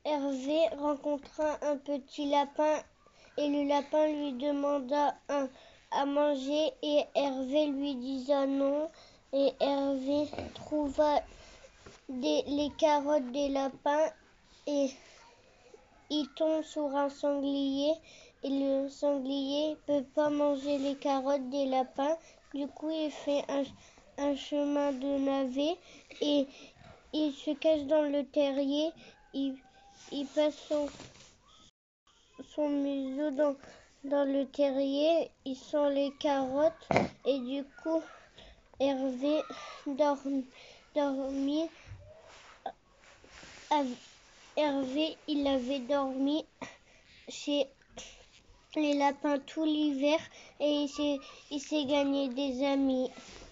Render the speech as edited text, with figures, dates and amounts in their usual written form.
Hervé rencontra un petit lapin et le lapin lui demanda à manger et Hervé lui disa non et Hervé trouva les carottes des lapins et il tombe sur un sanglier et le sanglier peut pas manger les carottes des lapins. Du coup, il fait un chemin de navet et il se cache dans le terrier. Il passe son museau dans le terrier. Il sent les carottes et du coup, Hervé dormit. Hervé, il avait dormi chez les lapins tout l'hiver et il s'est gagné des amis.